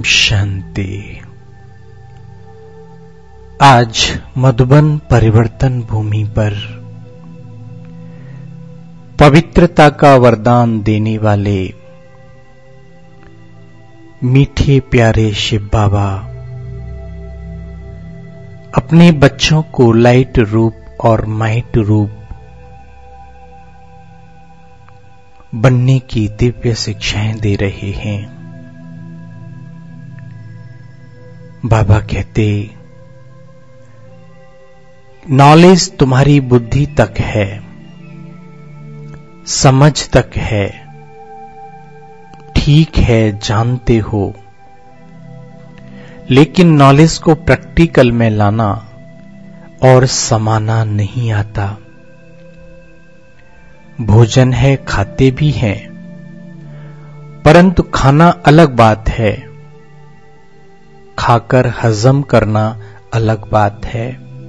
शांति। आज मधुबन परिवर्तन भूमि पर पवित्रता का वरदान देने वाले मीठे प्यारे शिव बाबा अपने बच्चों को लाइट रूप और माइट रूप बनने की दिव्य शिक्षाएं दे रहे हैं। बाबा कहते, नॉलेज तुम्हारी बुद्धि तक है, समझ तक है, ठीक है, जानते हो, लेकिन नॉलेज को प्रैक्टिकल में लाना और समाना नहीं आता। भोजन है, खाते भी हैं, परंतु खाना अलग बात है, खाकर हजम करना अलग बात है।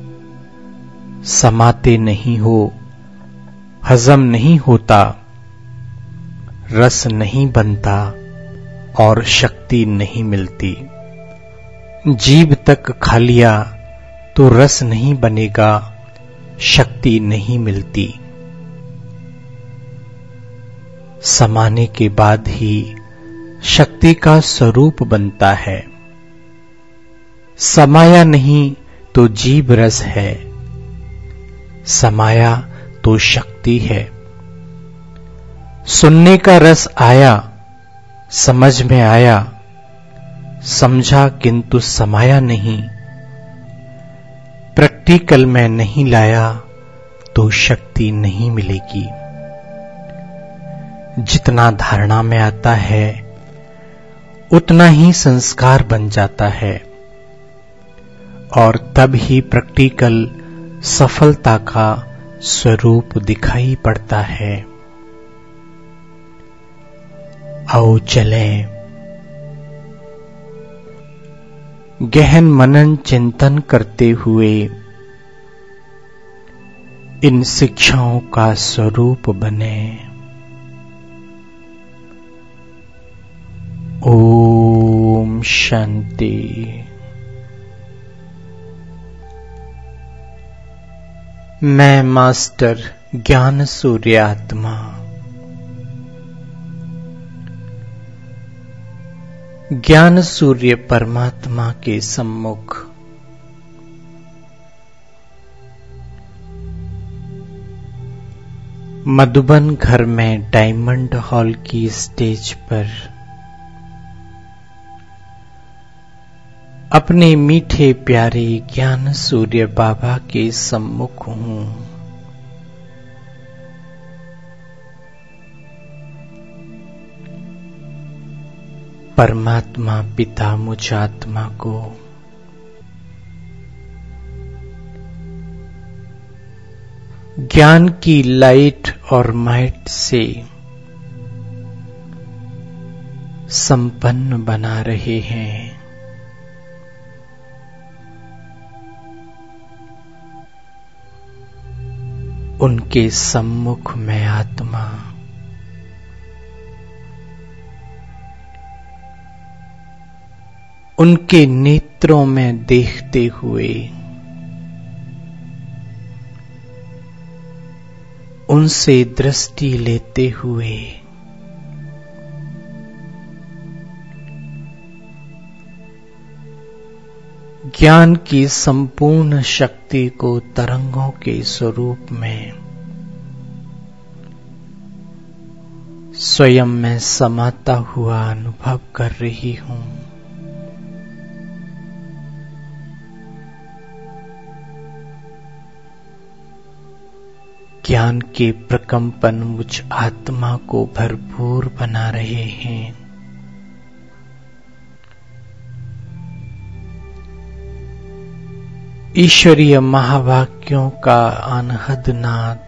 समाते नहीं हो, हजम नहीं होता, रस नहीं बनता और शक्ति नहीं मिलती। जीभ तक खा लिया तो रस नहीं बनेगा, शक्ति नहीं मिलती। समाने के बाद ही शक्ति का स्वरूप बनता है। समाया नहीं तो जीभ रस है, समाया तो शक्ति है। सुनने का रस आया, समझ में आया, समझा किंतु समाया नहीं, प्रैक्टिकल में नहीं लाया तो शक्ति नहीं मिलेगी। जितना धारणा में आता है उतना ही संस्कार बन जाता है और तब ही प्रैक्टिकल सफलता का स्वरूप दिखाई पड़ता है। आओ चलें, गहन मनन चिंतन करते हुए इन शिक्षाओं का स्वरूप बने। ओम शांति। मैं मास्टर ज्ञान सूर्य आत्मा ज्ञान सूर्य परमात्मा के सम्मुख मधुबन घर में डायमंड हॉल की स्टेज पर अपने मीठे प्यारे ज्ञान सूर्य बाबा के सम्मुख हूं। परमात्मा पिता मुझ आत्मा को ज्ञान की लाइट और माइट से संपन्न बना रहे हैं। उनके सम्मुख में आत्मा उनके नेत्रों में देखते हुए उनसे दृष्टि लेते हुए ज्ञान की संपूर्ण शक्ति को तरंगों के स्वरूप में स्वयं में समाता हुआ अनुभव कर रही हूं। ज्ञान के प्रकंपन मुझ आत्मा को भरपूर बना रहे हैं। ईश्वरीय महावाक्यों का अनहद नाद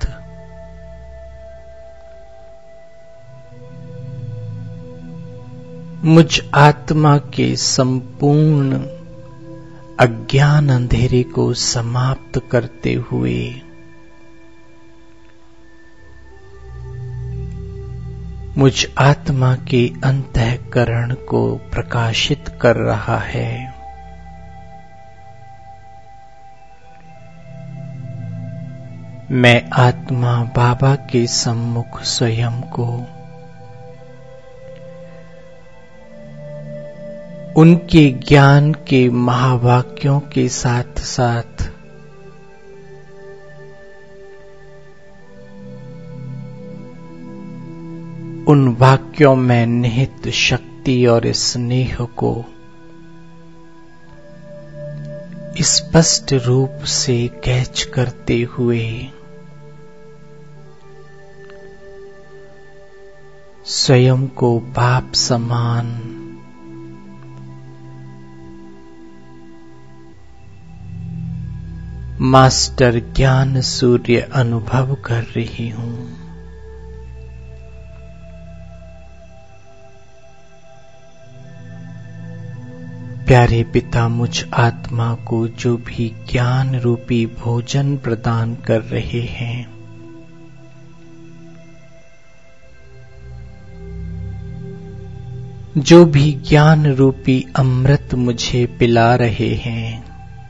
मुझ आत्मा के संपूर्ण अज्ञान अंधेरे को समाप्त करते हुए मुझ आत्मा के अंतःकरण को प्रकाशित कर रहा है। मैं आत्मा बाबा के सम्मुख स्वयं को उनके ज्ञान के महावाक्यों के साथ साथ उन वाक्यों में निहित शक्ति और स्नेह को स्पष्ट रूप से कैच करते हुए स्वयं को बाप समान मास्टर ज्ञान सूर्य अनुभव कर रही हूं। प्यारे पिता मुझ आत्मा को जो भी ज्ञान रूपी भोजन प्रदान कर रहे हैं, जो भी ज्ञान रूपी अमृत मुझे पिला रहे हैं,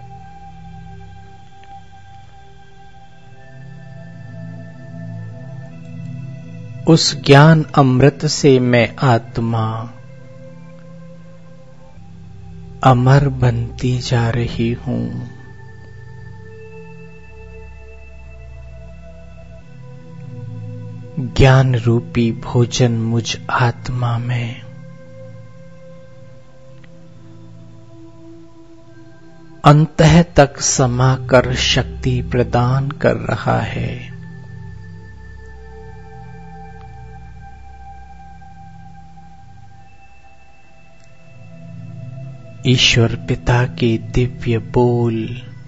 उस ज्ञान अमृत से मैं आत्मा अमर बनती जा रही हूं। ज्ञान रूपी भोजन मुझ आत्मा में अंतः तक समाकर शक्ति प्रदान कर रहा है। ईश्वर पिता के दिव्य बोल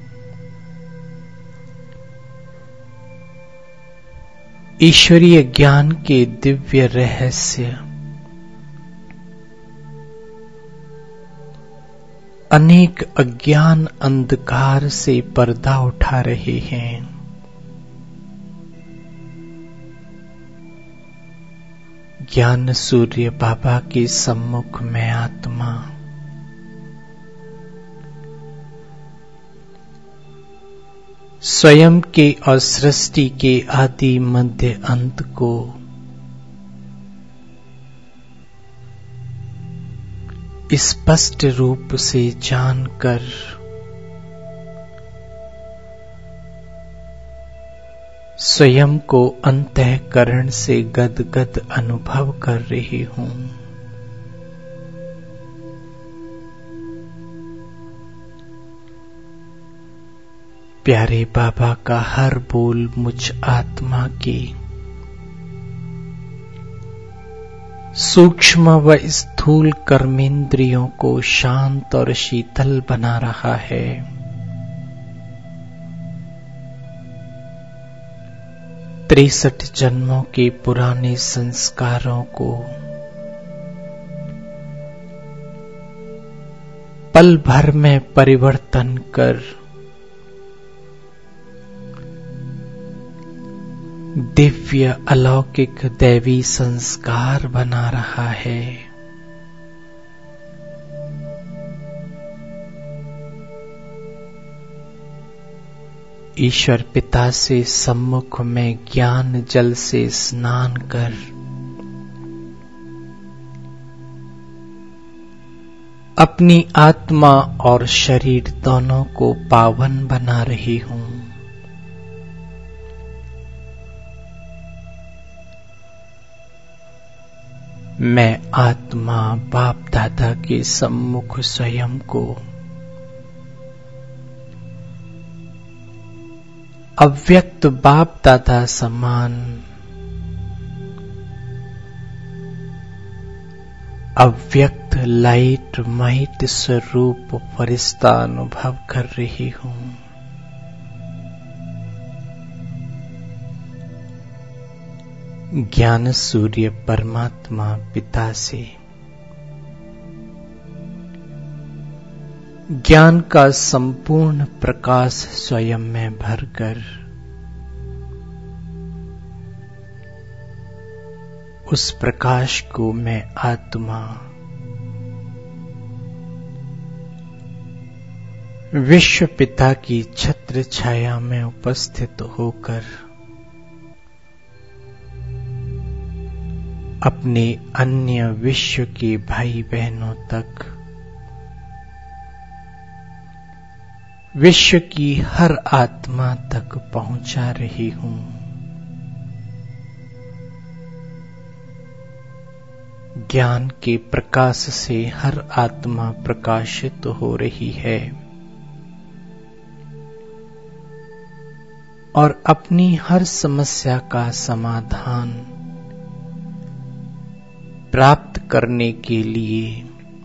ईश्वरीय ज्ञान के दिव्य रहस्य अनेक अज्ञान अंधकार से पर्दा उठा रहे हैं। ज्ञान सूर्य बाबा के सम्मुख में आत्मा स्वयं के और सृष्टि के आदि मध्य अंत को स्पष्ट रूप से जानकर स्वयं को अंतःकरण से गदगद अनुभव कर रही हूं। प्यारे बाबा का हर बोल मुझ आत्मा की सूक्ष्म व स्थूल कर्मेंद्रियों को शांत और शीतल बना रहा है। तिरसठ जन्मों के पुराने संस्कारों को पल भर में परिवर्तन कर दिव्य अलौकिक दैवी संस्कार बना रहा है। ईश्वर पिता से सम्मुख में ज्ञान जल से स्नान कर अपनी आत्मा और शरीर दोनों को पावन बना रही हूं। मैं आत्मा बाप दादा के सम्मुख स्वयं को अव्यक्त बाप दादा समान अव्यक्त लाइट माइट स्वरूप फरिश्ता अनुभव कर रही हूं। ज्ञान सूर्य परमात्मा पिता से ज्ञान का संपूर्ण प्रकाश स्वयं में भरकर उस प्रकाश को मैं आत्मा विश्व पिता की छत्र छाया में उपस्थित होकर अपने अन्य विश्व के भाई बहनों तक विश्व की हर आत्मा तक पहुंचा रही हूं। ज्ञान के प्रकाश से हर आत्मा प्रकाशित हो रही है और अपनी हर समस्या का समाधान प्राप्त करने के लिए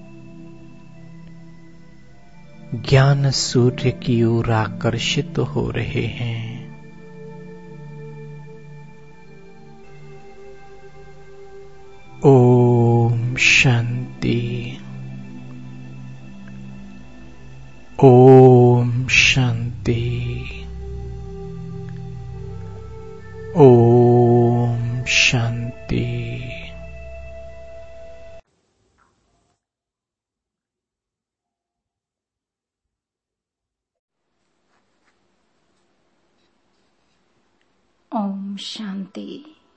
ज्ञान सूर्य की ओर आकर्षित हो रहे हैं। ओम शांति। ओम शांति। ओम शांति। ओम शांति।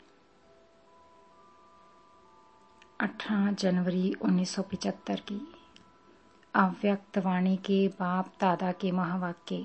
18 जनवरी 1975 की अव्यक्त वाणी के बाप दादा के महावाक्य।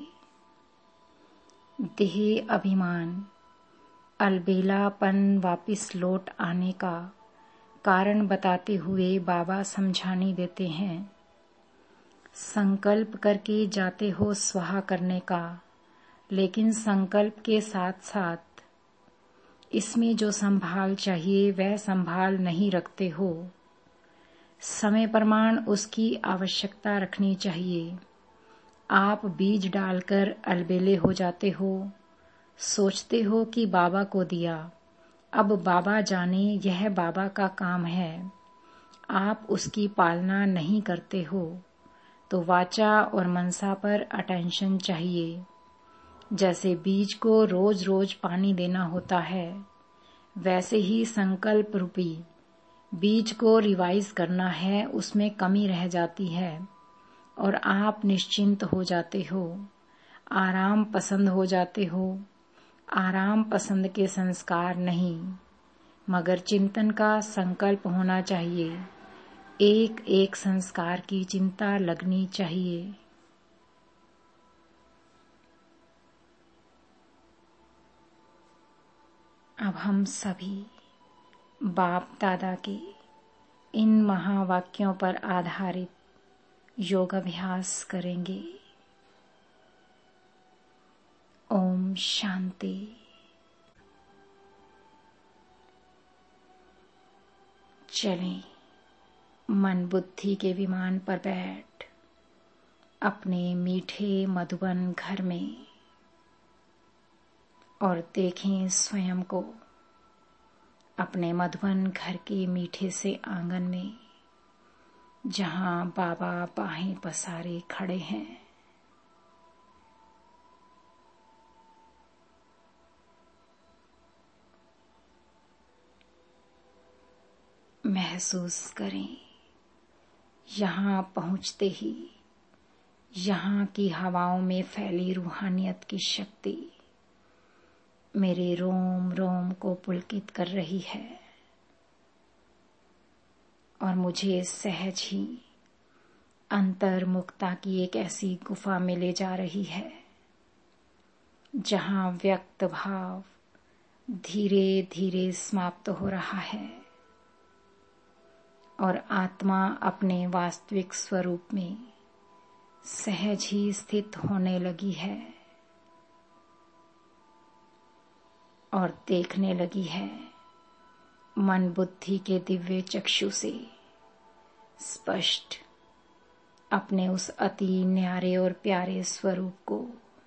देह अभिमान अलबेलापन वापिस लौट आने का कारण बताते हुए बाबा समझाने देते हैं। संकल्प करके जाते हो स्वाहा करने का, लेकिन संकल्प के साथ साथ इसमें जो संभाल चाहिए वह संभाल नहीं रखते हो। समय प्रमाण उसकी आवश्यकता रखनी चाहिए। आप बीज डालकर अलबेले हो जाते हो, सोचते हो कि बाबा को दिया, अब बाबा जाने यह बाबा का काम है। आप उसकी पालना नहीं करते हो तो वाचा और मनसा पर अटेंशन चाहिए। जैसे बीज को रोज रोज पानी देना होता है, वैसे ही संकल्प रूपी बीज को रिवाइज करना है, उसमें कमी रह जाती है और आप निश्चिंत हो जाते हो, आराम पसंद हो जाते हो। आराम पसंद के संस्कार नहीं, मगर चिंतन का संकल्प होना चाहिए। एक एक संस्कार की चिंता लगनी चाहिए। अब हम सभी बाप दादा के इन महावाक्यों पर आधारित योग अभ्यास करेंगे। ओम शांति। चलें, मन बुद्धि के विमान पर बैठ अपने मीठे मधुबन घर में और देखें स्वयं को अपने मधुबन घर के मीठे से आंगन में, जहां बाबा बाहें पसारे खड़े हैं। महसूस करें, यहाँ पहुँचते ही यहाँ की हवाओं में फैली रूहानियत की शक्ति मेरे रोम रोम को पुलकित कर रही है और मुझे सहज ही अंतर्मुखता की एक ऐसी गुफा में ले जा रही है, जहाँ व्यक्त भाव धीरे धीरे समाप्त हो रहा है और आत्मा अपने वास्तविक स्वरूप में सहज ही स्थित होने लगी है और देखने लगी है मन बुद्धि के दिव्य चक्षु से स्पष्ट अपने उस अति न्यारे और प्यारे स्वरूप को,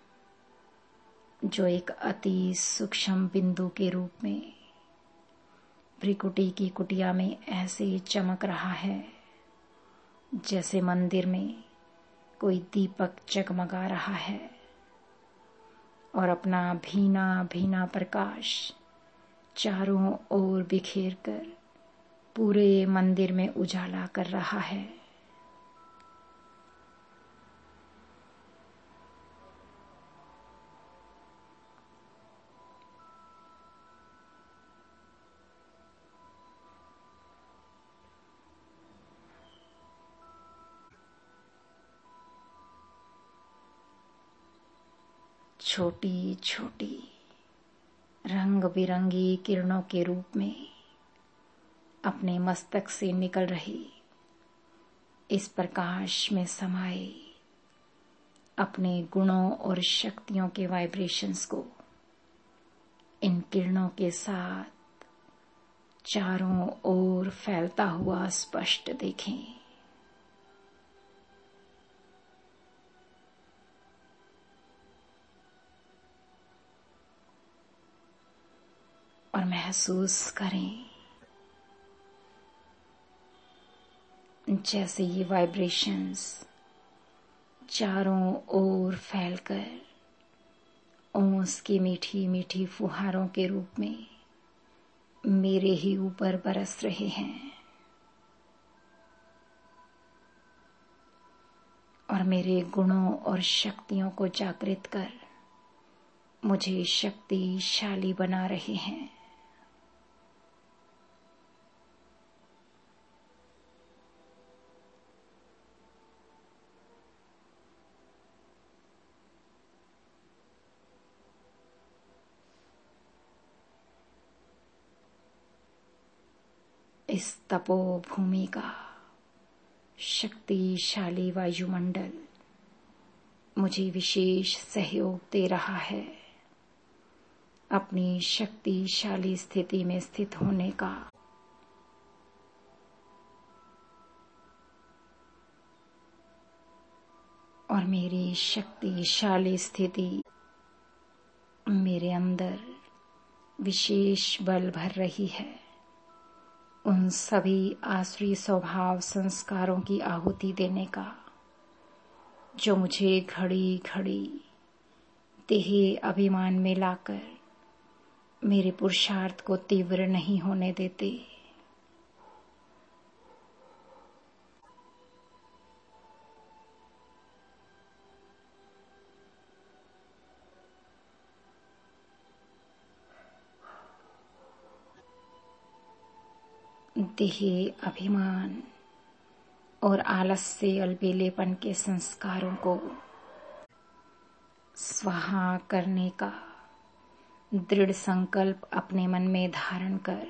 जो एक अति सूक्ष्म बिंदु के रूप में भ्रिकुटी की कुटिया में ऐसे चमक रहा है जैसे मंदिर में कोई दीपक जगमगा रहा है और अपना भीना भीना प्रकाश चारों ओर बिखेर कर पूरे मंदिर में उजाला कर रहा है। छोटी छोटी रंग बिरंगी किरणों के रूप में अपने मस्तक से निकल रही इस प्रकाश में समाये अपने गुणों और शक्तियों के वाइब्रेशंस को इन किरणों के साथ चारों ओर फैलता हुआ स्पष्ट देखें। और महसूस करें जैसे ये वाइब्रेशंस चारों ओर फैलकर ओस की मीठी मीठी फुहारों के रूप में मेरे ही ऊपर बरस रहे हैं और मेरे गुणों और शक्तियों को जागृत कर मुझे शक्तिशाली बना रहे हैं। इस तपोभूमि का शक्तिशाली वायुमंडल मुझे विशेष सहयोग दे रहा है अपनी शक्तिशाली स्थिति में स्थित होने का। और मेरी शक्तिशाली स्थिति मेरे अंदर विशेष बल भर रही है उन सभी आसुरी स्वभाव संस्कारों की आहुति देने का जो मुझे घड़ी घड़ी देह अभिमान में लाकर मेरे पुरुषार्थ को तीव्र नहीं होने देते। देह अभिमान और आलस्य अलबेलेपन के संस्कारों को स्वाहा करने का दृढ़ संकल्प अपने मन में धारण कर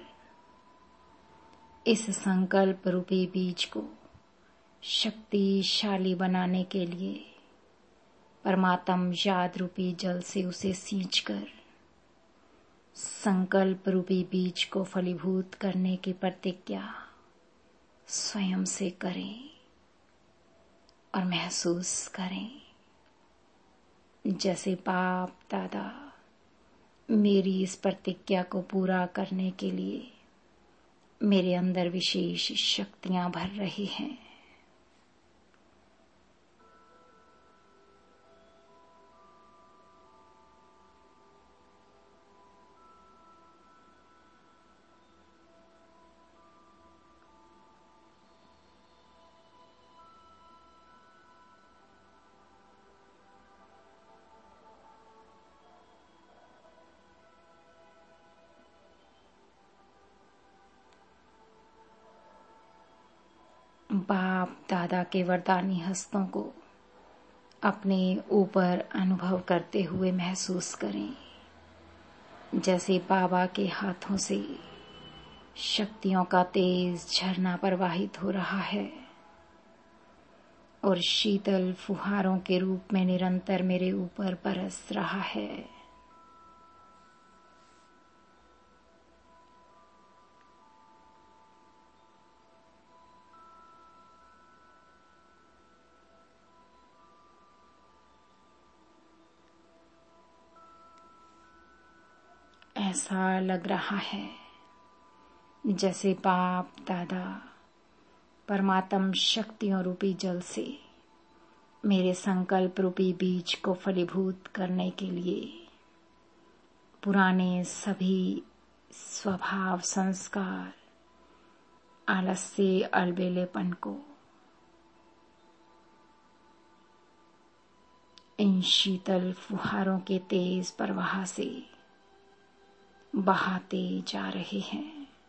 इस संकल्प रूपी बीज को शक्तिशाली बनाने के लिए परमात्म याद रूपी जल से उसे सींचकर संकल्प रूपी बीज को फलीभूत करने की प्रतिज्ञा स्वयं से करें और महसूस करें जैसे बाप दादा मेरी इस प्रतिज्ञा को पूरा करने के लिए मेरे अंदर विशेष शक्तियां भर रही हैं। बाप दादा के वरदानी हस्तों को अपने ऊपर अनुभव करते हुए महसूस करें जैसे बाबा के हाथों से शक्तियों का तेज झरना प्रवाहित हो रहा है और शीतल फुहारों के रूप में निरंतर मेरे ऊपर बरस रहा है। ऐसा लग रहा है जैसे बाप दादा परमात्म शक्तियों रूपी जल से मेरे संकल्प रूपी बीज को फलीभूत करने के लिए पुराने सभी स्वभाव संस्कार आलस से अलबेलेपन को, इन शीतल फुहारों के तेज प्रवाह से बहाते जा रहे हैं।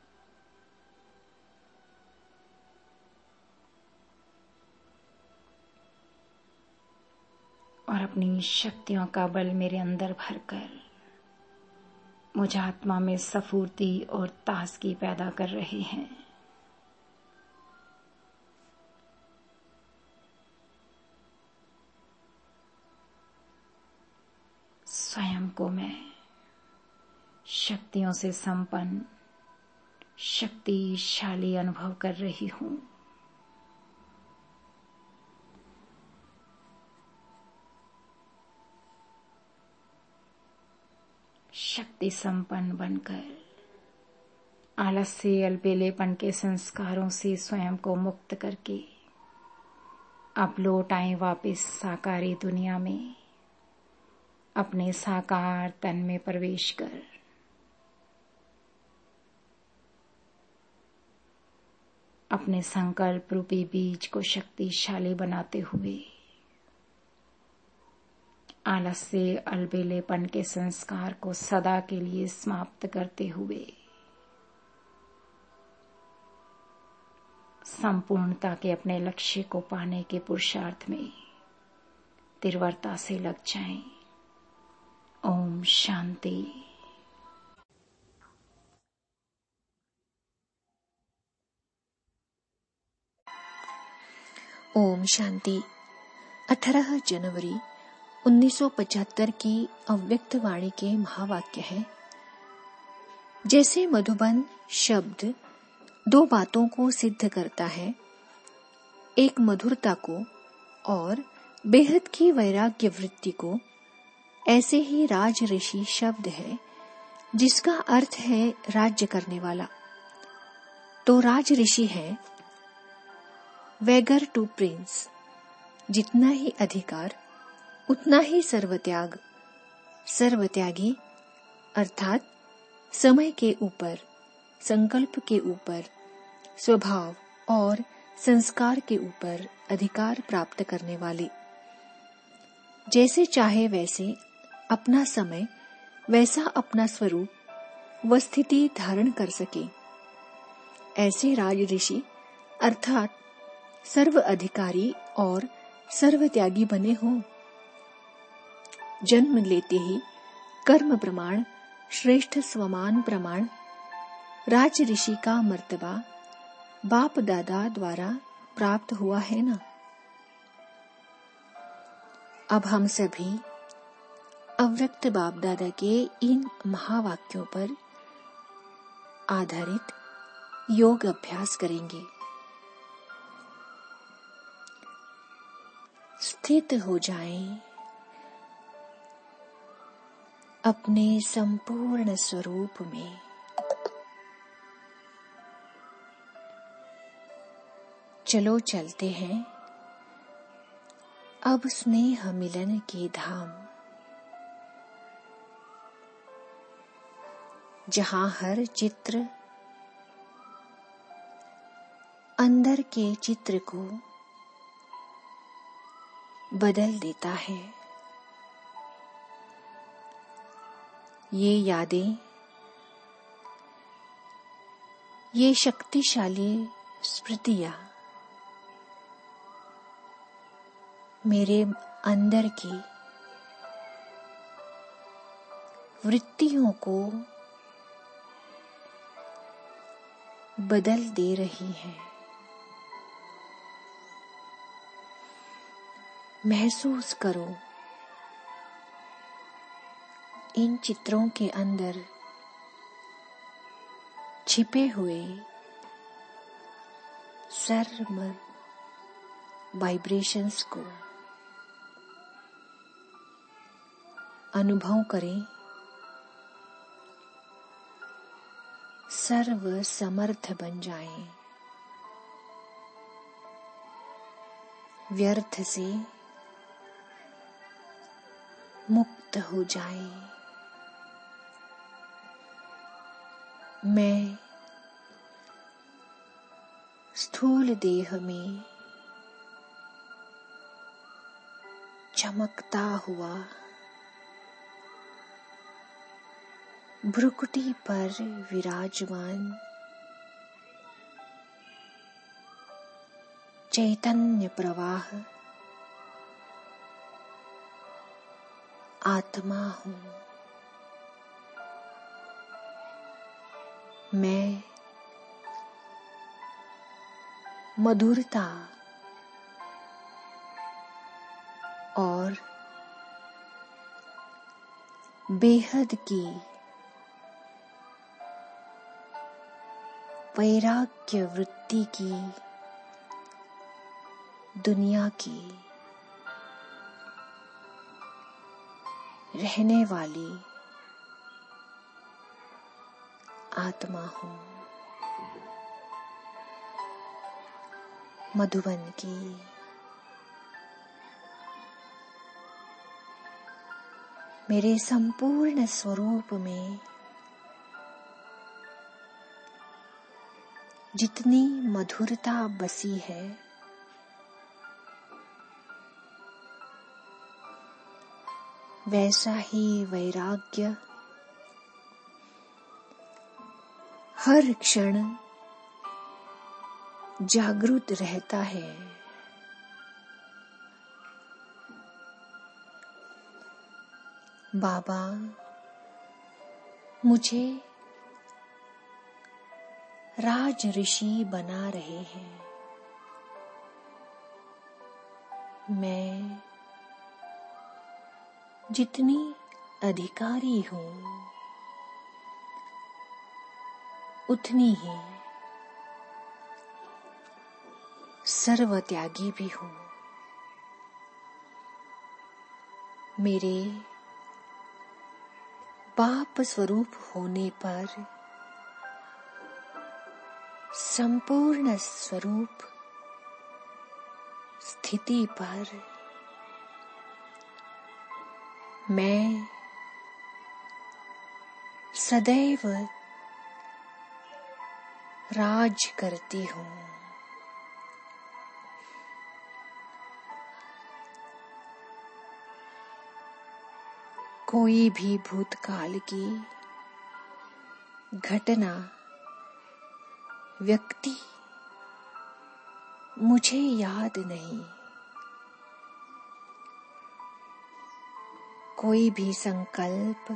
और अपनी शक्तियों का बल मेरे अंदर भरकर मुझ आत्मा में स्फूर्ति और ताजगी पैदा कर रहे हैं। स्वयं को मैं शक्तियों से संपन्न, शक्तिशाली अनुभव कर रही हूँ। शक्ति संपन्न बनकर आलस से अलबेलेपन के संस्कारों से स्वयं को मुक्त करके अब लौट आए वापिस साकारी दुनिया में, अपने साकार तन में प्रवेश कर अपने संकल्प रूपी बीज को शक्तिशाली बनाते हुए आलस से अलबेलेपन के संस्कार को सदा के लिए समाप्त करते हुए संपूर्णता के अपने लक्ष्य को पाने के पुरुषार्थ में तीव्रता से लग जाएं। ओम शांति। ओम शांति। 18 जनवरी 1975 की अव्यक्त वाणी के महावाक्य है, जैसे मधुबन शब्द दो बातों को सिद्ध करता है, एक मधुरता को और बेहद की वैराग्य वृत्ति को, ऐसे ही राज ऋषि शब्द है जिसका अर्थ है राज्य करने वाला। तो राज ऋषि है वैगर टू प्रिंस, जितना ही अधिकार उतना ही सर्वत्याग। सर्वत्यागी अर्थात समय के ऊपर, संकल्प के ऊपर, स्वभाव और संस्कार के ऊपर अधिकार प्राप्त करने वाले। जैसे चाहे वैसे अपना समय, वैसा अपना स्वरूप व स्थिति धारण कर सके, ऐसे राज ऋषि अर्थात सर्व अधिकारी और सर्वत्यागी बने हों। जन्म लेते ही कर्म प्रमाण, श्रेष्ठ स्वमान प्रमाण, राज ऋषि का मर्तबा बाप दादा द्वारा प्राप्त हुआ है ना। अब हम सभी अव्यक्त बाप दादा के इन महावाक्यों पर आधारित योग अभ्यास करेंगे। स्थित हो जाएं अपने संपूर्ण स्वरूप में। चलो चलते हैं अब स्नेह मिलन के धाम, जहां हर चित्र अंदर के चित्र को बदल देता है। ये यादें, ये शक्तिशाली स्मृतियां मेरे अंदर की वृत्तियों को बदल दे रही हैं। महसूस करो इन चित्रों के अंदर छिपे हुए सर्व वाइब्रेशंस को अनुभव करें। सर्व समर्थ बन जाएं, व्यर्थ से मुक्त हो जाएं। मैं स्थूल देह में चमकता हुआ भ्रुकुटी पर विराजमान चैतन्य प्रवाह आत्मा हूँ। मैं मधुरता और बेहद की वैराग्य वृत्ति की दुनिया की रहने वाली आत्मा हूँ। मधुबन की मेरे संपूर्ण स्वरूप में जितनी मधुरता बसी है, वैसा ही वैराग्य हर क्षण जागृत रहता है। बाबा मुझे राज ऋषि बना रहे हैं। मैं जितनी अधिकारी हूँ, उतनी ही सर्वत्यागी भी हूँ। मेरे बाप स्वरूप होने पर संपूर्ण स्वरूप स्थिति पर मैं सदैव राज करती हूँ। कोई भी भूतकाल की घटना, व्यक्ति मुझे याद नहीं। कोई भी संकल्प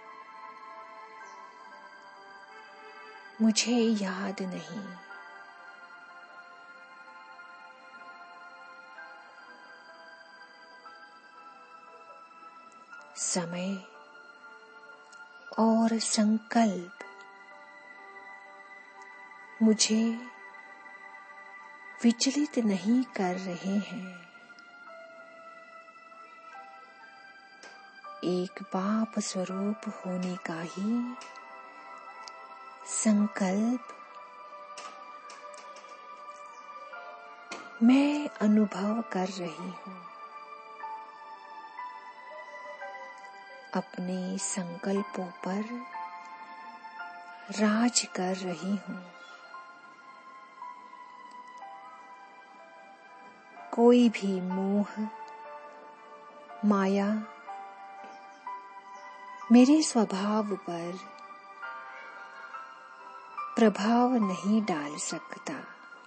मुझे याद नहीं। समय और संकल्प मुझे विचलित नहीं कर रहे हैं। एक बाप स्वरूप होने का ही संकल्प मैं अनुभव कर रही हूँ। अपने संकल्पों पर राज कर रही हूँ। कोई भी मोह, माया मेरे स्वभाव पर प्रभाव नहीं डाल सकता।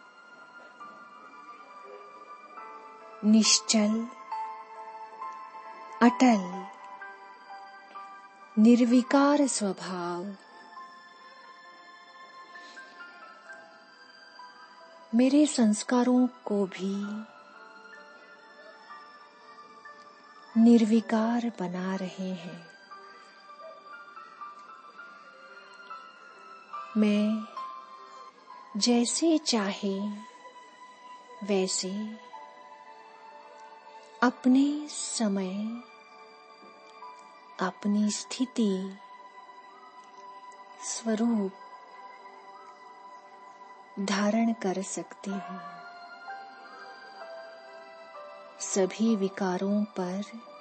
निश्चल, अटल, निर्विकार स्वभाव मेरे संस्कारों को भी निर्विकार बना रहे हैं। मैं जैसे चाहे वैसे अपने समय, अपनी स्थिति, स्वरूप धारण कर सकती हूँ। सभी विकारों पर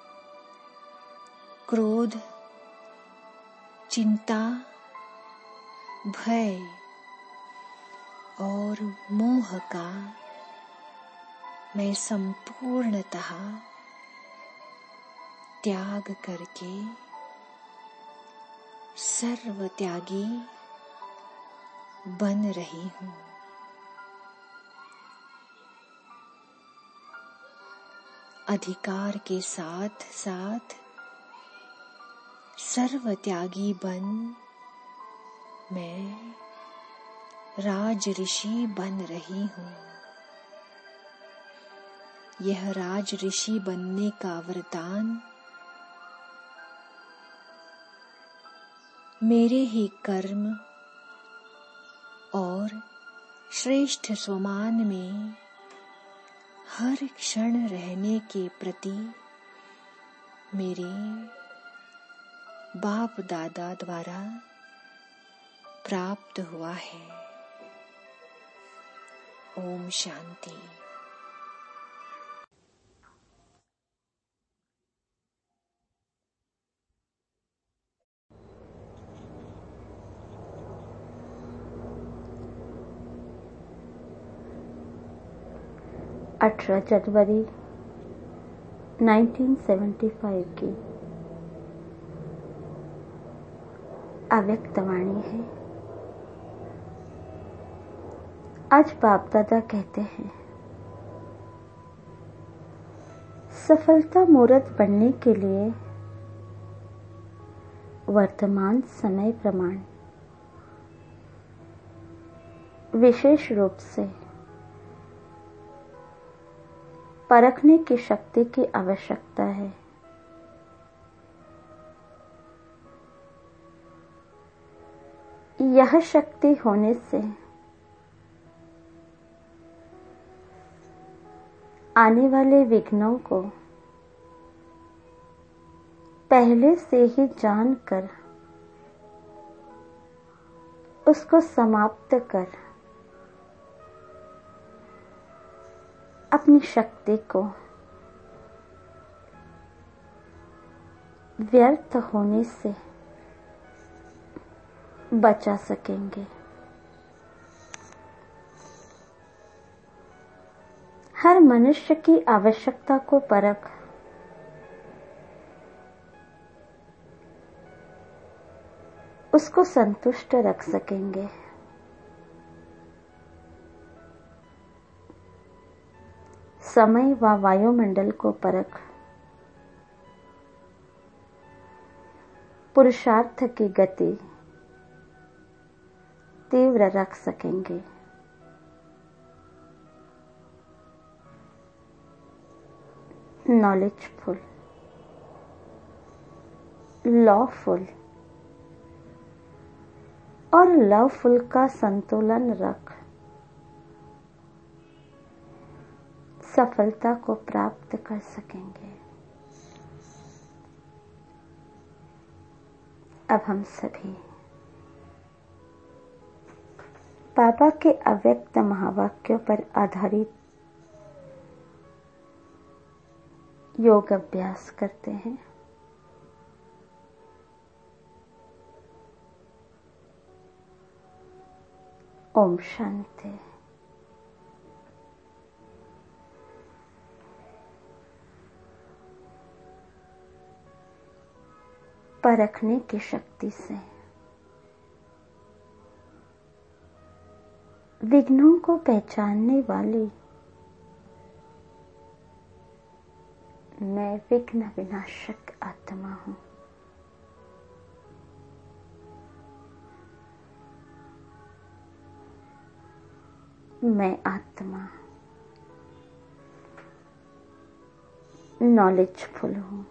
क्रोध, चिंता, भय और मोह का मैं संपूर्णतः त्याग करके सर्व त्यागी बन रही हूँ। अधिकार के साथ साथ सर्व त्यागी बन मैं राज ऋषि बन रही हूँ। यह राज ऋषि बनने का वरदान मेरे ही कर्म और श्रेष्ठ स्वमान में हर क्षण रहने के प्रति मेरे बाप दादा द्वारा प्राप्त हुआ है। ओम शांति। जनवरी 1975 की अव्यक्त वाणी है। आज बाप दादा कहते हैं, सफलता मूर्त बनने के लिए वर्तमान समय प्रमाण विशेष रूप से परखने की शक्ति की आवश्यकता है। यह शक्ति होने से आने वाले विघ्नों को पहले से ही जानकर उसको समाप्त कर अपनी शक्ति को व्यर्थ होने से बचा सकेंगे। हर मनुष्य की आवश्यकता को परख उसको संतुष्ट रख सकेंगे। समय व वायुमंडल को परख पुरुषार्थ की गति तीव्र रख सकेंगे। नॉलेजफुल, लॉफुल और लवफुल का संतुलन रख सफलता को प्राप्त कर सकेंगे। अब हम सभी बाबा के अव्यक्त महावाक्यों पर आधारित योग अभ्यास करते हैं। ओम शांति। परखने की शक्ति से विघ्नों को पहचानने वाली मैं विघ्न विनाशक आत्मा हूं। मैं आत्मा नॉलेजफुल हूं,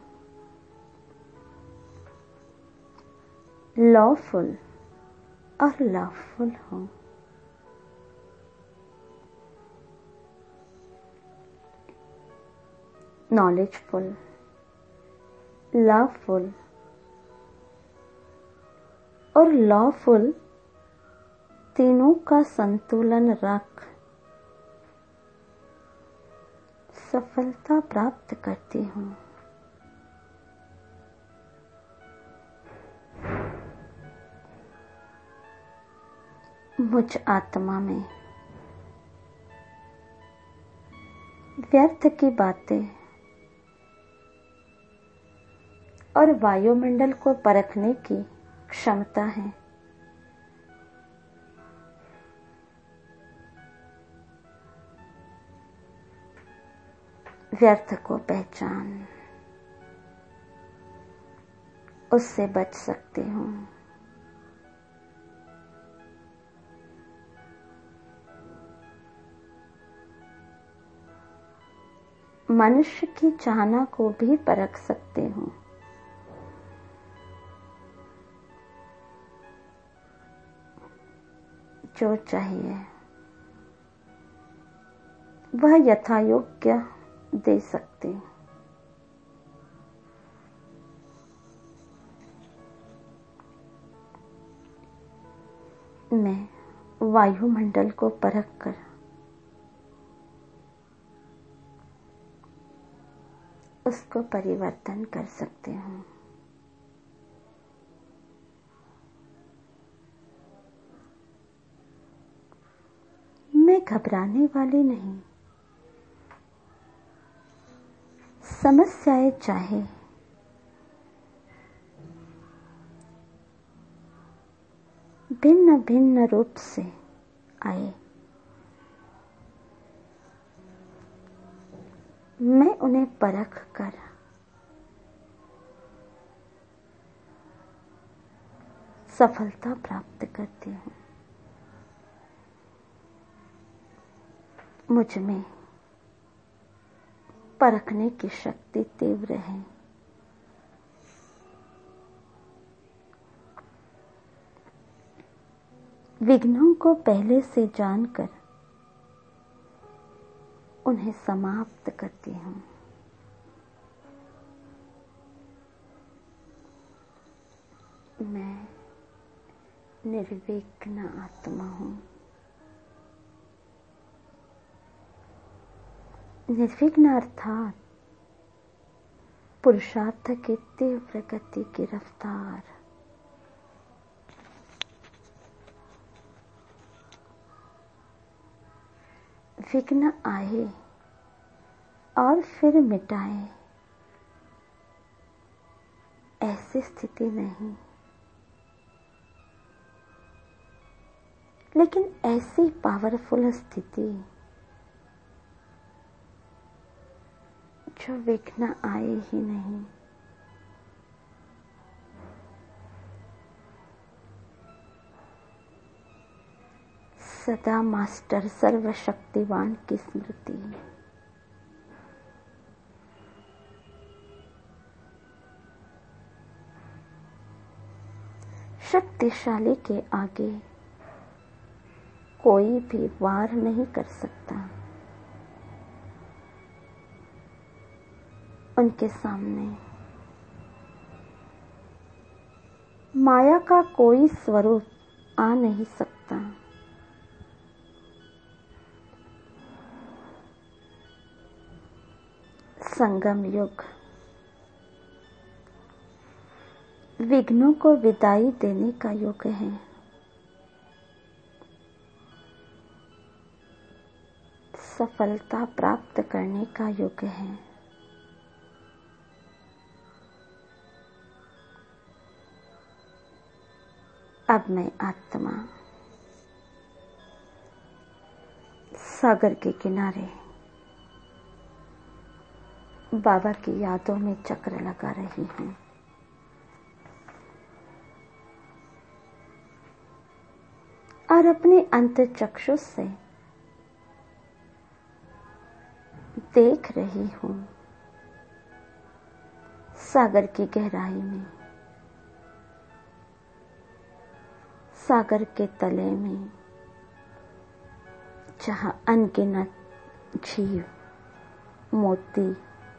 लॉफुल और लवफुल हूं। नॉलेजफुल, लवफुल और लॉफुल तीनों का संतुलन रख सफलता प्राप्त करती हूं। मुझ आत्मा में व्यर्थ की बातें और वायुमंडल को परखने की क्षमता है। व्यर्थ को पहचान, उससे बच सकती हूँ। मनुष्य की चाहना को भी परख सकती हूँ। जो चाहिए वह यथायोग्य दे सकती हूँ। मैं वायुमंडल को परख कर उसको परिवर्तन कर सकती हूँ। मैं घबराने वाली नहीं। समस्याएं चाहे भिन्न भिन्न रूप से आए, मैं उन्हें परख कर सफलता प्राप्त करती हूँ। मुझ में परखने की शक्ति तीव्र है। विघ्नों को पहले से जानकर उन्हें समाप्त करती हूँ। मैं निर्विघ्न आत्मा हूँ। निर्विघ्न अर्थात पुरुषार्थ की तीव्र गति की रफ्तार। विघ्न आए और फिर मिटाए, ऐसी स्थिति नहीं, लेकिन ऐसी पावरफुल स्थिति जो विघ्न आए ही नहीं। सदा मास्टर सर्वशक्तिवान की स्मृति। शक्तिशाली के आगे कोई भी वार नहीं कर सकता। उनके सामने माया का कोई स्वरूप आ नहीं सकता। संगम युग विघ्नों को विदाई देने का युग है। सफलता प्राप्त करने का युग है। अब मैं आत्मा सागर के किनारे बाबा की यादों में चक्र लगा रही हूँ। और अपने अंतःचक्षु से देख रही हूँ सागर की गहराई में, सागर के तले में, जहाँ अनगिनत जीव, मोती,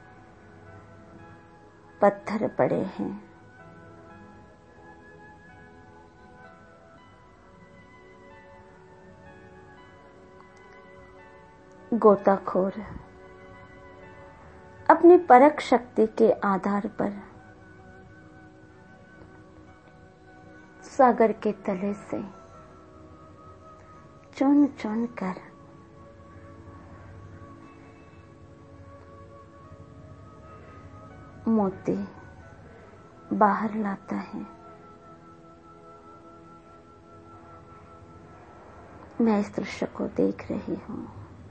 पत्थर पड़े हैं। गोताखोर अपनी परख शक्ति के आधार पर सागर के तले से चुन चुन कर मोती बाहर लाता है। मैं इस दृश्य को देख रही हूं।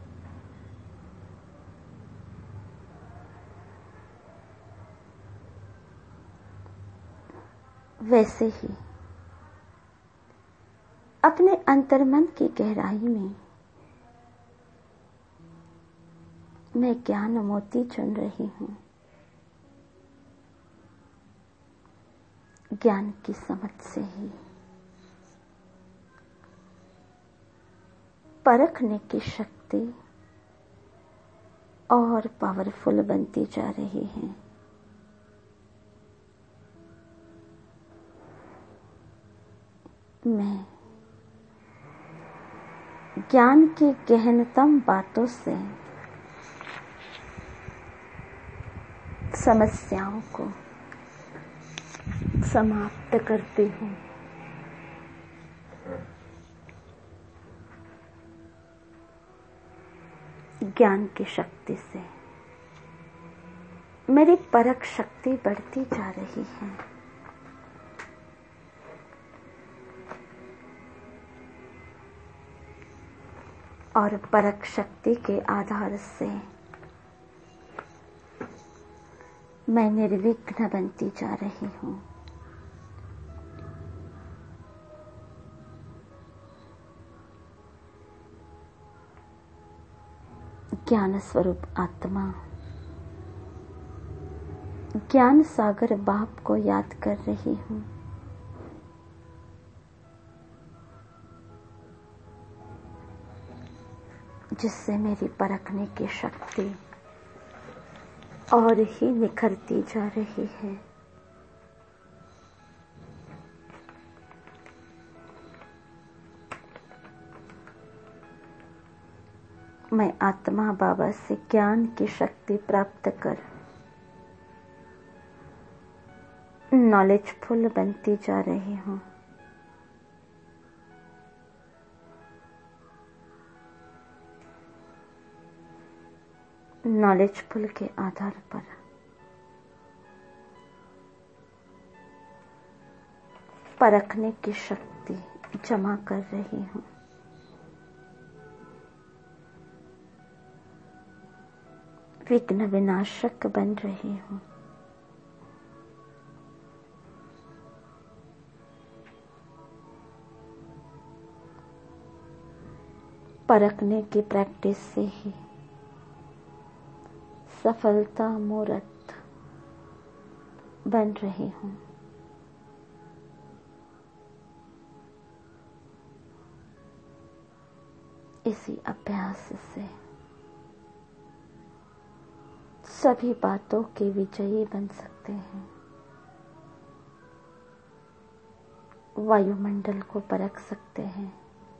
वैसे ही अपने अंतर्मन की गहराई में मैं ज्ञान मोती चुन रही हूं। ज्ञान की समझ से ही परखने की शक्ति और पावरफुल बनती जा रही है। मैं ज्ञान की गहनतम बातों से समस्याओं को समाप्त करती हूँ। ज्ञान की शक्ति से मेरी परख शक्ति बढ़ती जा रही है। और परख शक्ति के आधार से मैं निर्विघ्न बनती जा रही हूं। ज्ञान स्वरूप आत्मा ज्ञान सागर बाप को याद कर रही हूं। जिससे मेरी परखने की शक्ति और ही निखरती जा रही है। मैं आत्मा बाबा से ज्ञान की शक्ति प्राप्त कर नॉलेजफुल बनती जा रही हूं। नॉलेजफुल के आधार पर परखने की शक्ति जमा कर रही हूं। विघ्न विनाशक बन रही हूं। परखने की प्रैक्टिस से ही सफलता मूर्त बन रही हूं। इसी अभ्यास से सभी बातों के विजयी बन सकते हैं। वायुमंडल को परख सकते हैं।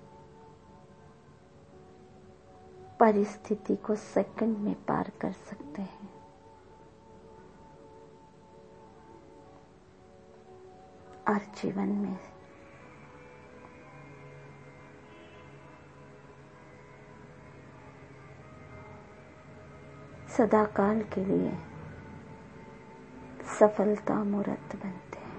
परिस्थिति को सेकंड में पार कर सकते हैं। और जीवन में सदाकाल के लिए सफलता मूर्त बनते हैं।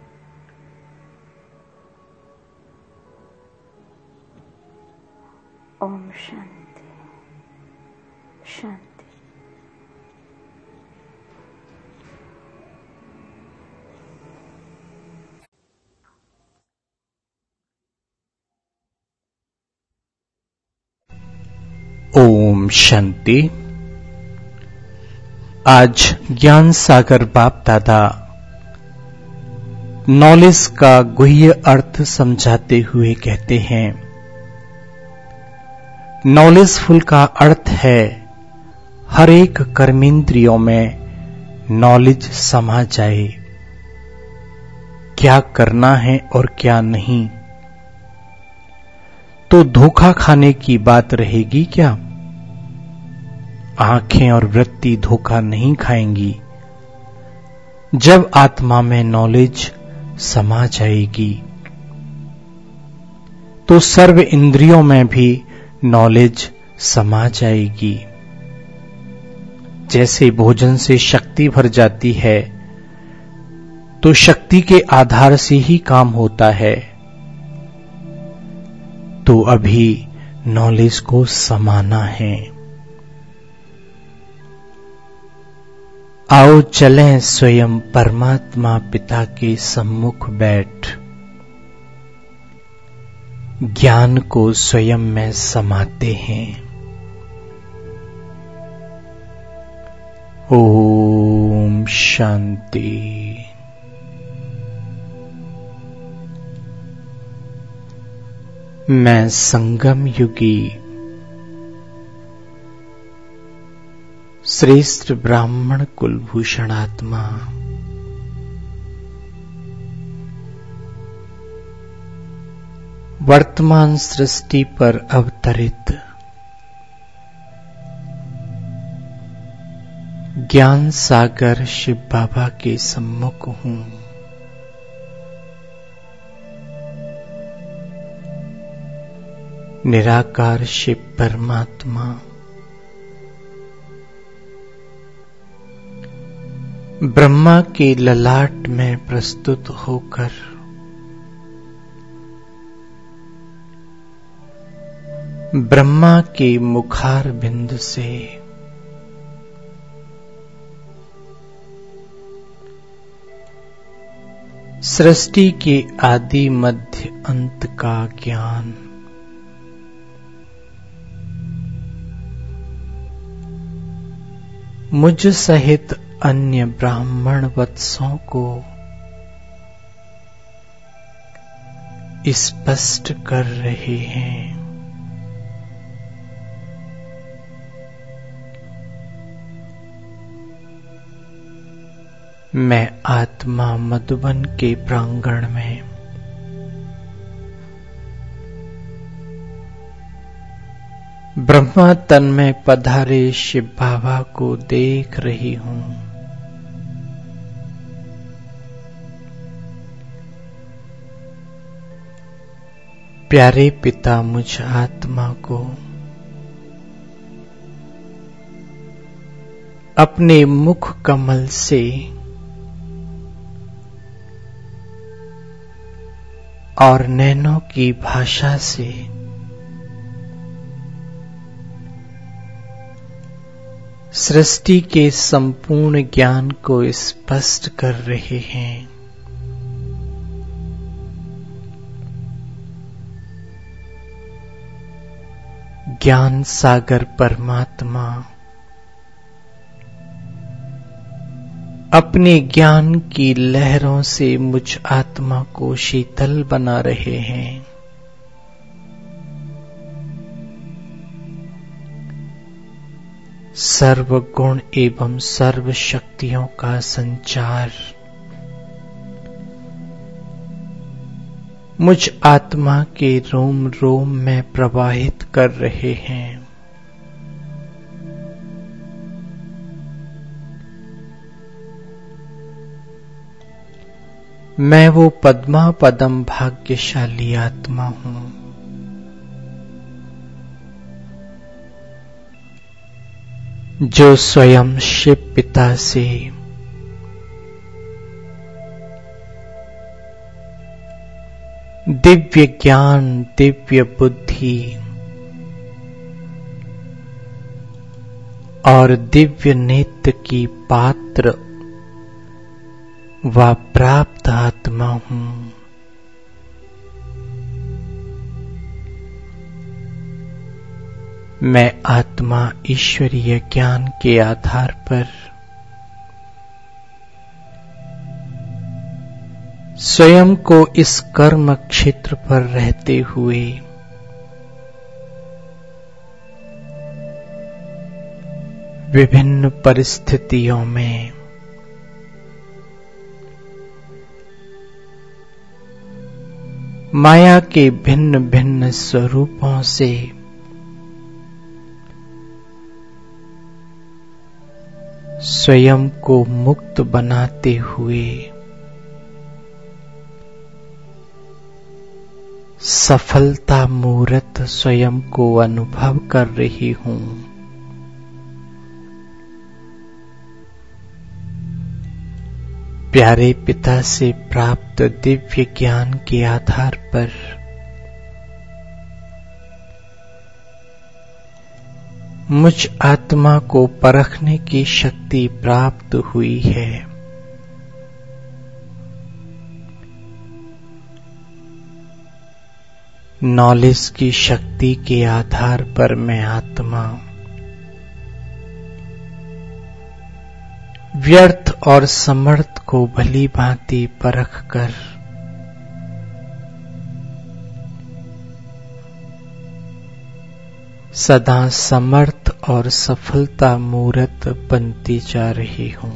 ओम शांति शांति। ओम शांति। आज ज्ञान सागर बाप दादा नॉलेज का गुह्य अर्थ समझाते हुए कहते हैं, नॉलेजफुल का अर्थ है हर एक कर्मेंद्रियों में नॉलेज समा जाए, क्या करना है और क्या नहीं। तो धोखा खाने की बात रहेगी क्या? आंखें और वृत्ति धोखा नहीं खाएंगी। जब आत्मा में नॉलेज समा जाएगी तो सर्व इंद्रियों में भी नॉलेज समा जाएगी, जैसे भोजन से शक्ति भर जाती है तो शक्ति के आधार से ही काम होता है, तो अभी नॉलेज को समाना है। आओ चलें स्वयं परमात्मा पिता के सम्मुख बैठ, ज्ञान को स्वयं में समाते हैं। ओम शांति। मैं संगम युगी श्रेष्ठ ब्राह्मण कुलभूषण आत्मा वर्तमान सृष्टि पर अवतरित ज्ञान सागर शिव बाबा के सम्मुख हूं। निराकार शिव परमात्मा ब्रह्मा के ललाट में प्रस्तुत होकर ब्रह्मा के मुखार बिंद से सृष्टि के आदि मध्य अंत का ज्ञान मुझ सहित अन्य ब्राह्मण वत्सों को स्पष्ट कर रहे हैं। मैं आत्मा मधुबन के प्रांगण में ब्रह्मा तन में पधारे शिव बाबा को देख रही हूं। प्यारे पिता मुझ आत्मा को अपने मुख कमल से और नैनों की भाषा से सृष्टि के संपूर्ण ज्ञान को स्पष्ट कर रहे हैं। ज्ञान सागर परमात्मा अपने ज्ञान की लहरों से मुझ आत्मा को शीतल बना रहे हैं। सर्व गुण एवं सर्व शक्तियों का संचार मुझ आत्मा के रोम रोम में प्रवाहित कर रहे हैं। मैं वो पद्मा पदम भाग्यशाली आत्मा हूं जो स्वयं शिव पिता से दिव्य ज्ञान, दिव्य बुद्धि और दिव्य नेत्र की पात्र व प्राप्त आत्मा हूं। मैं आत्मा ईश्वरीय ज्ञान के आधार पर स्वयं को इस कर्म क्षेत्र पर रहते हुए विभिन्न परिस्थितियों में माया के भिन्न भिन्न स्वरूपों से स्वयं को मुक्त बनाते हुए सफलता मूर्त स्वयं को अनुभव कर रही हूं। प्यारे पिता से प्राप्त दिव्य ज्ञान के आधार पर मुझ आत्मा को परखने की शक्ति प्राप्त हुई है। नॉलेज की शक्ति के आधार पर मैं आत्मा व्यर्थ और समर्थ को भली भांति परख कर सदा समर्थ और सफलता मूर्त बनती जा रही हूं।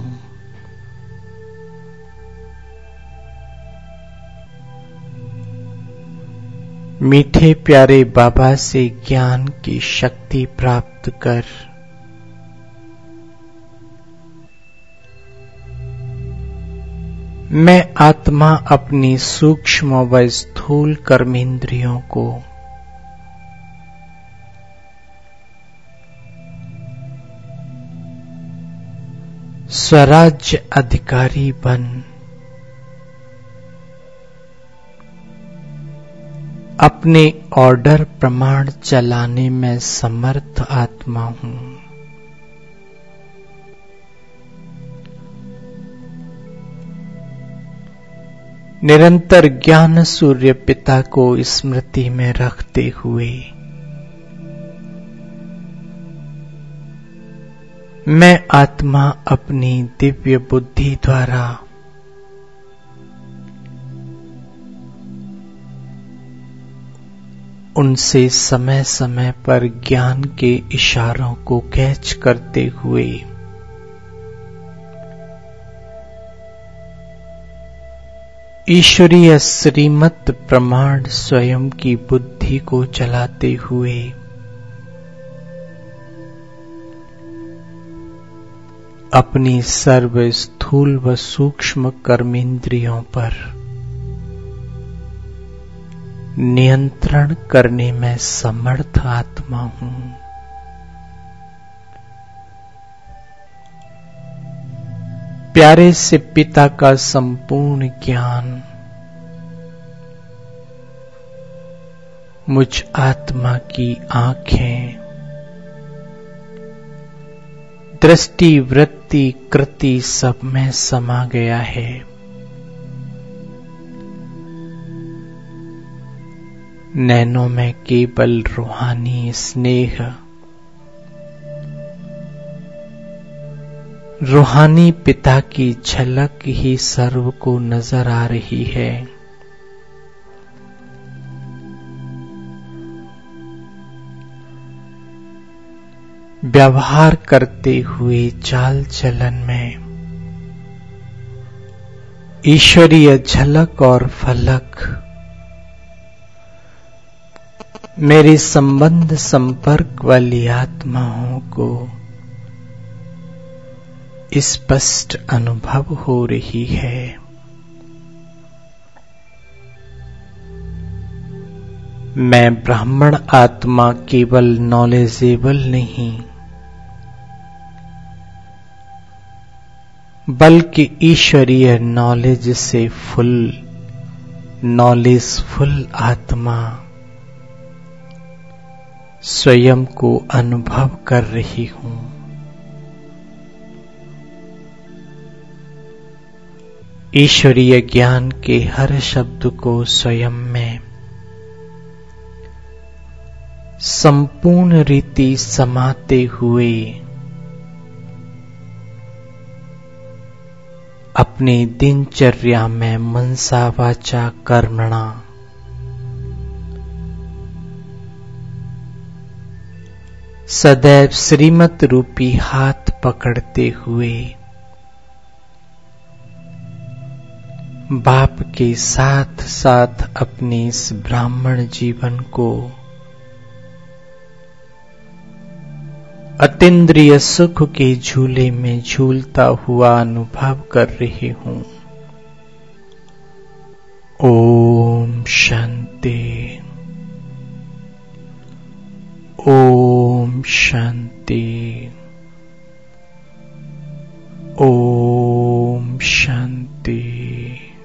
मीठे प्यारे बाबा से ज्ञान की शक्ति प्राप्त कर मैं आत्मा अपनी सूक्ष्म व स्थूल कर्मेंद्रियों को स्वराज्य अधिकारी बन अपने ऑर्डर प्रमाण चलाने में समर्थ आत्मा हूं। निरंतर ज्ञान सूर्य पिता को स्मृति में रखते हुए मैं आत्मा अपनी दिव्य बुद्धि द्वारा उनसे समय समय पर ज्ञान के इशारों को कैच करते हुए ईश्वरीय श्रीमत प्रमाण स्वयं की बुद्धि को चलाते हुए अपनी सर्व स्थूल व सूक्ष्म कर्मेंद्रियों पर नियंत्रण करने में समर्थ आत्मा हूं। प्यारे से पिता का संपूर्ण ज्ञान मुझ आत्मा की आंखें, दृष्टि, वृत्ति, कृति सब में समा गया है। नैनों में केवल रूहानी स्नेह, रूहानी पिता की झलक ही सर्व को नजर आ रही है। व्यवहार करते हुए चाल चलन में ईश्वरीय झलक और फलक मेरे संबंध संपर्क वाली आत्माओं को स्पष्ट अनुभव हो रही है। मैं ब्राह्मण आत्मा केवल नॉलेजेबल नहीं बल्कि ईश्वरीय नॉलेज से फुल, नॉलेजफुल आत्मा स्वयं को अनुभव कर रही हूं। ईश्वरीय ज्ञान के हर शब्द को स्वयं में संपूर्ण रीति समाते हुए अपनी दिनचर्या में मनसा वाचा कर्मणा सदैव श्रीमत रूपी हाथ पकड़ते हुए बाप के साथ साथ अपने इस ब्राह्मण जीवन को अतीन्द्रिय सुख के झूले में झूलता हुआ अनुभव कर रही हूं। ओम शांति, ओम शांति, ओम शांति। शांति।